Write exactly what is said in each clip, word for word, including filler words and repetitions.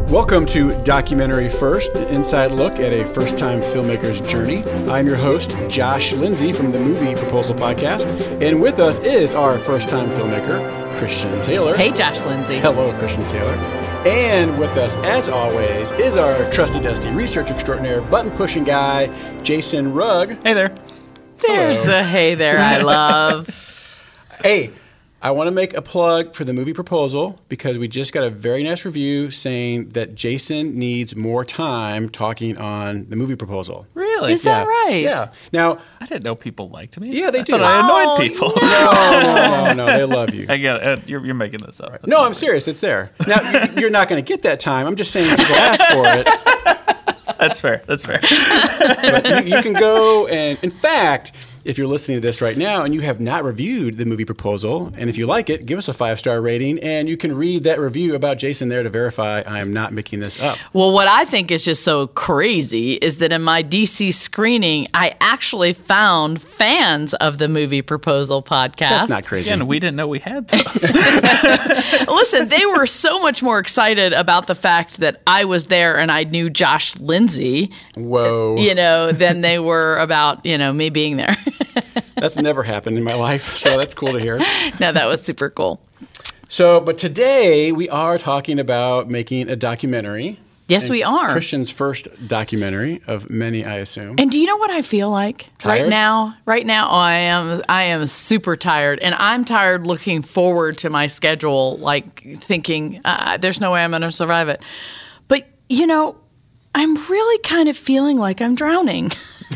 Welcome to Documentary First, an inside look at a first-time filmmaker's journey. I'm your host, Josh Lindsay from the Movie Proposal Podcast, and with us is our first-time filmmaker, Christian Taylor. Hey, Josh Lindsay. Hello, Christian Taylor. And with us, as always, is our trusty dusty research extraordinaire, button-pushing guy, Jason Rugg. Hey there. There's Hello. the hey there I love. Hey, I want to make a plug for the Movie Proposal because we just got a very nice review saying that Jason needs more time talking on the Movie Proposal. Really? Is that right? Yeah. Now, I didn't know people liked me. Yeah, they I do. thought I annoyed Oh, people. no, no, no, no, they love you. I get it. You're, you're making this up. That's No, not I'm real. serious. It's there. Now, you- you're not going to get that time. I'm just saying people ask for it. That's fair. That's fair. But you, you can go and, in fact, if you're listening to this right now and you have not reviewed the Movie Proposal, and if you like it, give us a five-star rating, and you can read that review about Jason there to verify I am not making this up. Well, what I think is just so crazy is that in my D C screening, I actually found fans of the Movie Proposal podcast. That's not crazy. Again, we didn't know we had those. Listen, they were so much more excited about the fact that I was there and I knew Josh Lindsay, Whoa. you know, than they were about, you know, me being there. That's never happened in my life, so that's cool to hear. No, that was super cool. So, but today we are talking about making a documentary. Yes, And we are. Christian's first documentary of many, I assume. And do you know what I feel like Tired? right now? Right now, oh, I am I am super tired, and I'm tired looking forward to my schedule, like thinking uh, there's no way I'm going to survive it. But you know, I'm really kind of feeling like I'm drowning.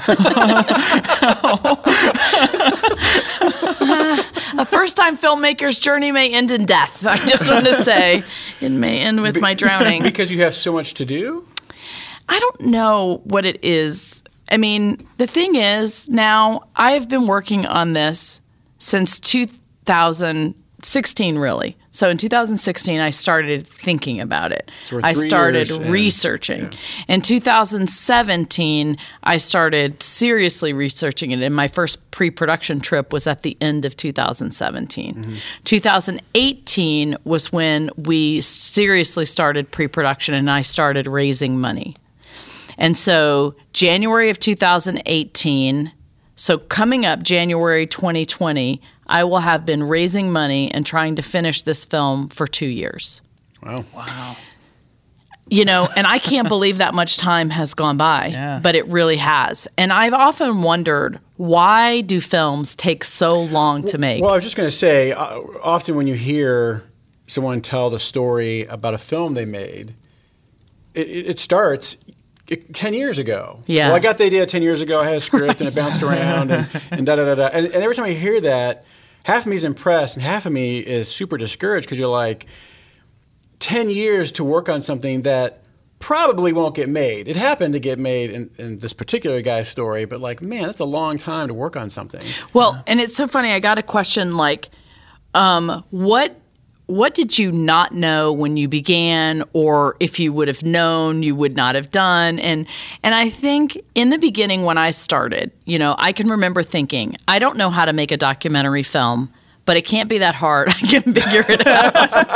A first-time filmmaker's journey may end in death. I just want to say it may end with my drowning. Because you have so much to do? I don't know what it is. I mean, the thing is, now I have been working on this since two thousand sixteen, really. So in two thousand sixteen, I started thinking about it. So we're I three started years in. researching. In two thousand seventeen, I started seriously researching it, and my first pre-production trip was at the end of two thousand seventeen. Mm-hmm. two thousand eighteen was when we seriously started pre-production, and I started raising money. And so January of two thousand eighteen, so coming up January twenty twenty, I will have been raising money and trying to finish this film for two years. Wow. Wow. You know, and I can't believe that much time has gone by, Yeah. but it really has. And I've often wondered, why do films take so long to make? Well, I was just going to say, uh, often when you hear someone tell the story about a film they made, it, it it starts it, ten years ago. Yeah. Well, I got the idea ten years ago. I had a script and it bounced around and, and da da da da. And, and every time I hear that, half of me is impressed and half of me is super discouraged because you're like, ten years to work on something that probably won't get made. It happened to get made in, in this particular guy's story, but like, man, that's a long time to work on something. Well, and it's so funny. I got a question like, um, what what did you not know when you began, or if you would have known, you would not have done? And and I think in the beginning when I started, you know, I can remember thinking, I don't know how to make a documentary film, but it can't be that hard. I can figure it out.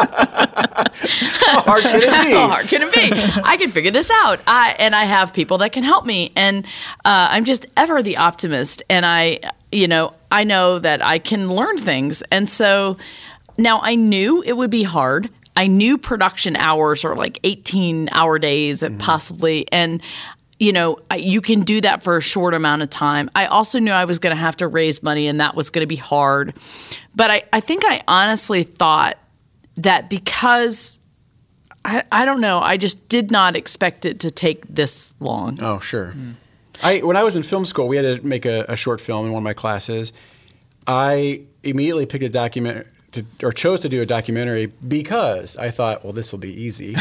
How hard can it be? How hard can it be? I can figure this out. I and I have people that can help me, and uh, I'm just ever the optimist. And I, you know, I know that I can learn things, and so now I knew it would be hard. I knew production hours are like eighteen hour days, and possibly, and you know, I- you can do that for a short amount of time. I also knew I was going to have to raise money, and that was going to be hard. But I, I think I honestly thought that because I, I don't know, I just did not expect it to take this long. Oh, sure. I when I was in film school, we had to make a, a short film in one of my classes. I immediately picked a document to, or chose to do a documentary because I thought, well, this will be easy.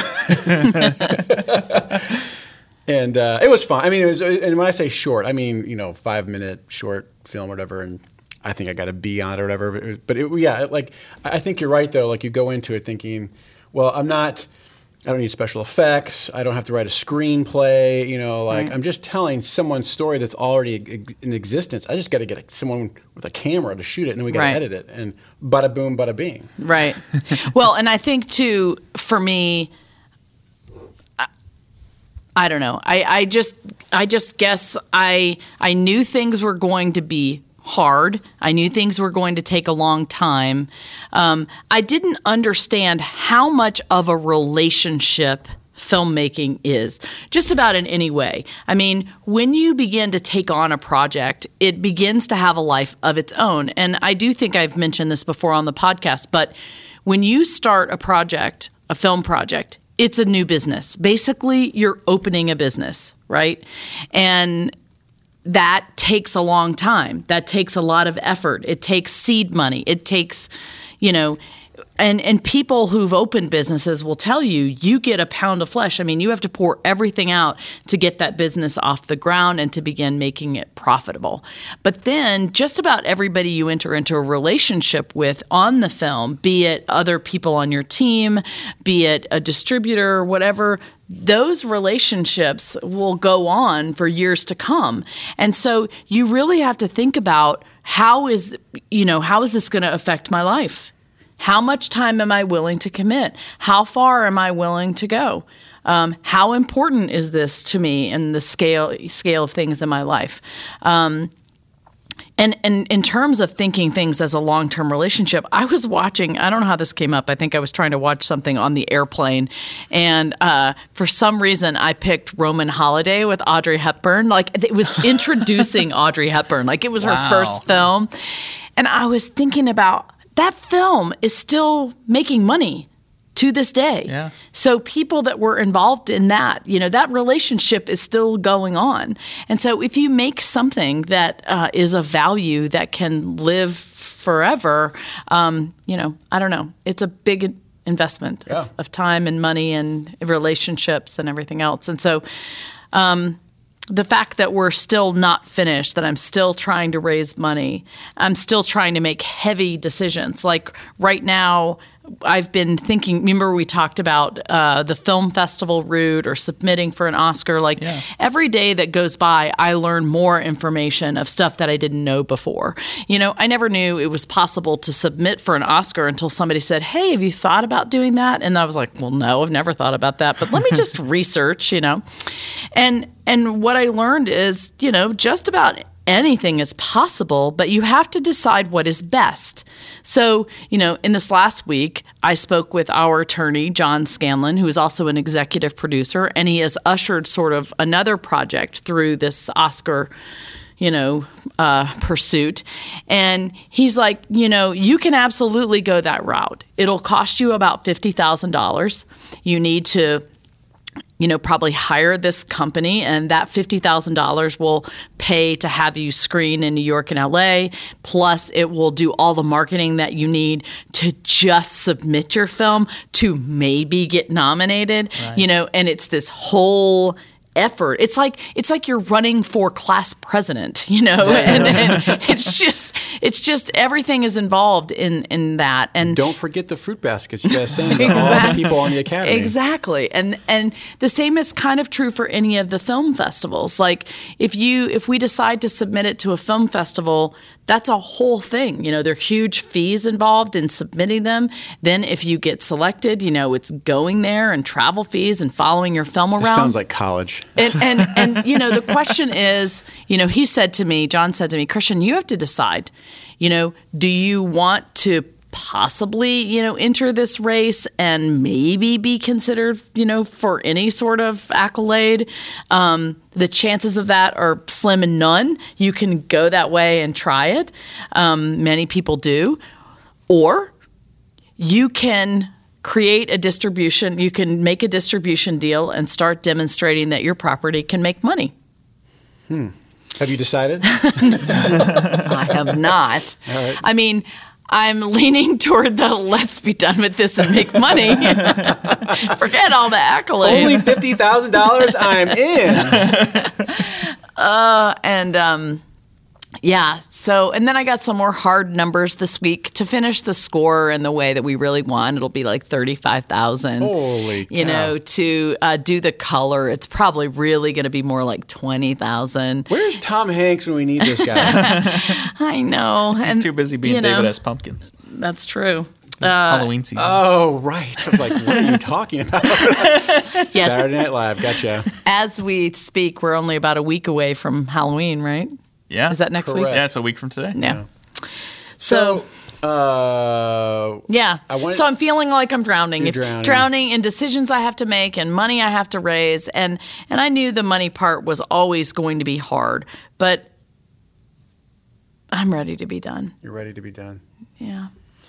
And uh, it was fun. I mean, it was, and when I say short, I mean, you know, five minute short film or whatever. And I think I got a B on it or whatever. But it, yeah, like I think you're right though. Like you go into it thinking, well, I'm not. I don't need special effects. I don't have to write a screenplay. You know, like Right. I'm just telling someone's story that's already ex- in existence. I just got to get a, someone with a camera to shoot it, and then we got to Right. edit it, and bada boom, bada bing. Right. Well, and I think too, for me, I don't know. I, I just I just guess I I knew things were going to be hard. I knew things were going to take a long time. Um, I didn't understand how much of a relationship filmmaking is, just about in any way. I mean, when you begin to take on a project, it begins to have a life of its own. And I do think I've mentioned this before on the podcast, but when you start a project, a film project, it's a new business. Basically, you're opening a business, right? And that takes a long time. That takes a lot of effort. It takes seed money. It takes, you know, and and people who've opened businesses will tell you, you get a pound of flesh. I mean, you have to pour everything out to get that business off the ground and to begin making it profitable. But then just about everybody you enter into a relationship with on the film, be it other people on your team, be it a distributor or whatever, those relationships will go on for years to come. And so you really have to think about how is, you know, how is this going to affect my life? How much time am I willing to commit? How far am I willing to go? Um, how important is this to me in the scale scale of things in my life? Um, and, and in terms of thinking things as a long-term relationship, I was watching, I don't know how this came up. I think I was trying to watch something on the airplane. And uh, for some reason, I picked Roman Holiday with Audrey Hepburn. Like, it was introducing Audrey Hepburn. Like, it was Wow. her first film. And I was thinking about, that film is still making money to this day. Yeah. So people that were involved in that, you know, that relationship is still going on. And so if you make something that uh, is of value that can live forever, um, you know, I don't know, it's a big investment Yeah. of, of time and money and relationships and everything else. And so um, the fact that we're still not finished, that I'm still trying to raise money, I'm still trying to make heavy decisions. Like right now, I've been thinking, remember we talked about uh, the film festival route or submitting for an Oscar. Like Yeah. every day that goes by, I learn more information of stuff that I didn't know before. You know, I never knew it was possible to submit for an Oscar until somebody said, hey, have you thought about doing that? And I was like, well, no, I've never thought about that, but let me just research, you know. And and what I learned is, you know, just about anything is possible, but you have to decide what is best. So, you know, in this last week, I spoke with our attorney, John Scanlon, who is also an executive producer, and he has ushered sort of another project through this Oscar, you know, uh, pursuit. And he's like, you know, you can absolutely go that route. It'll cost you about fifty thousand dollars. You need to you know, probably hire this company, and that fifty thousand dollars will pay to have you screen in New York and L A, plus it will do all the marketing that you need to just submit your film to maybe get nominated, Right. you know, and it's this whole effort. It's like it's like you're running for class president, you know, and, and it's just it's just everything is involved in in that. And Don't forget the fruit baskets you guys send to all the people on the academy. Exactly. And and the same is kind of true for any of the film festivals. Like if you if we decide to submit it to a film festival, that's a whole thing. You know, there are huge fees involved in submitting them. Then if you get selected, you know, it's going there and travel fees and following your film around. This sounds like college. And, and, and, you know, the question is, you know, he said to me, John said to me, Christian, you have to decide, you know, do you want to possibly, you know, enter this race and maybe be considered, you know, for any sort of accolade? Um, the chances of that are slim and none. You can go that way and try it. Um, many people do. Or you can create a distribution, you can make a distribution deal and start demonstrating that your property can make money. Hmm. Have you decided? I have not. All right. I mean, I'm leaning toward the let's be done with this and make money. Forget all the accolades. Only fifty thousand dollars, I'm in. Uh, and um, yeah, so, and then I got some more hard numbers this week to finish the score in the way that we really want. It'll be like thirty-five thousand. Holy You cow. know, to uh, do the color, it's probably really going to be more like twenty thousand. Where's Tom Hanks when we need this guy? I know. He's and too busy being you know, David S. Pumpkins. That's true. It's Halloween season. Oh, right. I was like, what are you talking about? Yes. Saturday Night Live. Gotcha. As we speak, we're only about a week away from Halloween, right? yeah. Is that next Correct. week? Yeah, it's a week from today. Yeah. So, So, uh, yeah. I wanted- so I'm feeling like I'm drowning. You're If- drowning. in decisions I have to make and money I have to raise. And, and I knew the money part was always going to be hard, but I'm ready to be done. you're ready to be done. Yeah.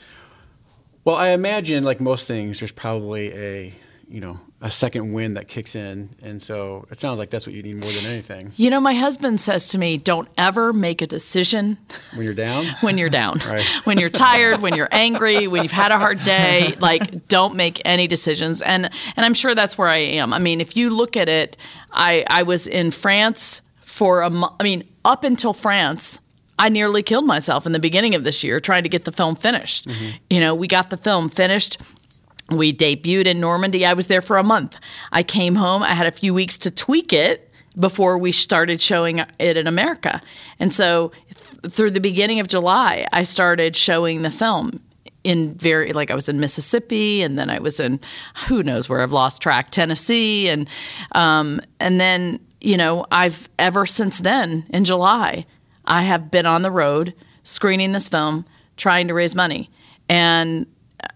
Well, I imagine, like most things, there's probably a, you know, a second wind that kicks in. And so it sounds like that's what you need more than anything You know, my husband says to me, don't ever make a decision when you're down. when you're down. Right. When you're tired, when you're angry, when you've had a hard day, like don't make any decisions. And and I'm sure that's where I am. I mean, if you look at it, I, I was in France for a month. I mean, up until France, I nearly killed myself in the beginning of this year trying to get the film finished. Mm-hmm. You know, we got the film finished. We debuted in Normandy. I was there for a month. I came home. I had a few weeks to tweak it before we started showing it in America. And so th- through the beginning of July, I started showing the film in very, like I was in Mississippi, and then I was in, who knows where, I've lost track, Tennessee. And, um, and then, you know, I've, ever since then, in July, I have been on the road screening this film, trying to raise money. And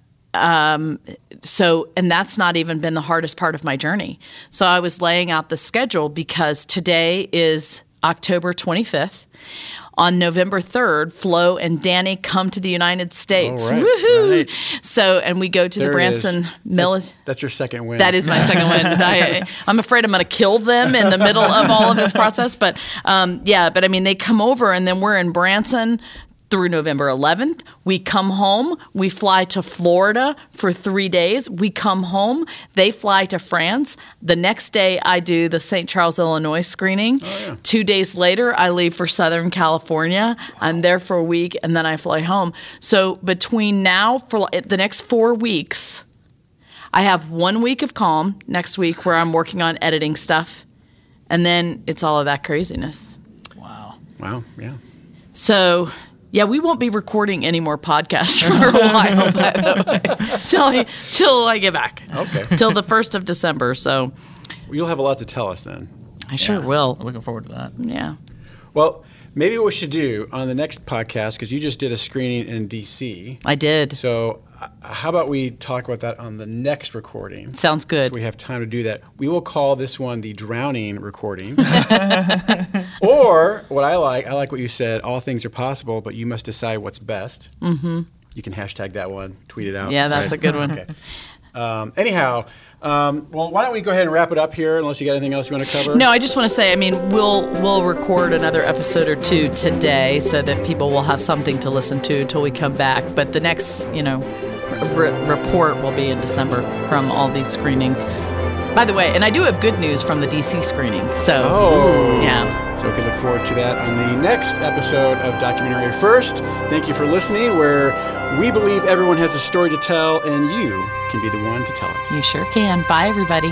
um, so, and that's not even been the hardest part of my journey. So I was laying out the schedule because today is October twenty-fifth. On November third, Flo and Danny come to the United States. Oh, right, Woohoo! right. So, and we go to There the it is. Branson military. That's your second win. That is my second one. I, I'm afraid I'm going to kill them in the middle of all of this process. But um, yeah, but I mean, they come over and then we're in Branson through November eleventh. We come home. We fly to Florida for three days. We come home. They fly to France. The next day, I do the Saint Charles, Illinois screening. Oh, yeah. Two days later, I leave for Southern California. I'm there for a week, and then I fly home. So between now, for the next four weeks, I have one week of calm next week where I'm working on editing stuff. And then it's all of that craziness. Wow. Wow. Yeah. So, yeah, we won't be recording any more podcasts for a while, by the way, till I, till I get back. Okay. Till the first of December. So Well, you'll have a lot to tell us then. I sure Yeah. will. I'm looking forward to that. Yeah. Well, maybe what we should do on the next podcast, because you just did a screening in D C. I did. So uh, how about we talk about that on the next recording? Sounds good. So we have time to do that. We will call this one the drowning recording. Or what I like, I like what you said, all things are possible, but you must decide what's best. Mm-hmm. You can hashtag that one, tweet it out. Yeah, that's Right. a good one. Okay. Um, anyhow, um, well, why don't we go ahead and wrap it up here, unless you got anything else you want to cover? No, I just want to say, I mean, we'll we'll record another episode or two today so that people will have something to listen to until we come back. But the next, you know, r- report will be in December from all these screenings. By the way, and I do have good news from the D C screening. So, Oh. yeah. So we can look forward to that on the next episode of Documentary First. Thank you for listening, where we believe everyone has a story to tell, and you can be the one to tell it. You sure can. Bye, everybody.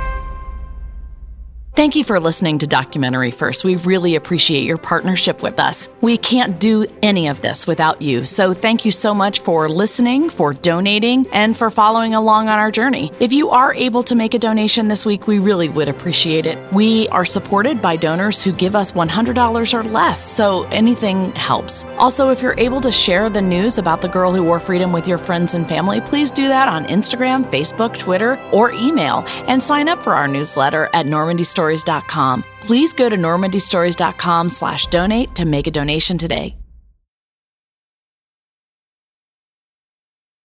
Thank you for listening to Documentary First. We really appreciate your partnership with us. We can't do any of this without you, so thank you so much for listening, for donating, and for following along on our journey. If you are able to make a donation this week, we really would appreciate it. We are supported by donors who give us one hundred dollars or less, so anything helps. Also, if you're able to share the news about the girl who wore freedom with your friends and family, please do that on Instagram, Facebook, Twitter, or email, and sign up for our newsletter at normandy stories dot com. Please go to normandy stories dot com slash donate to make a donation today.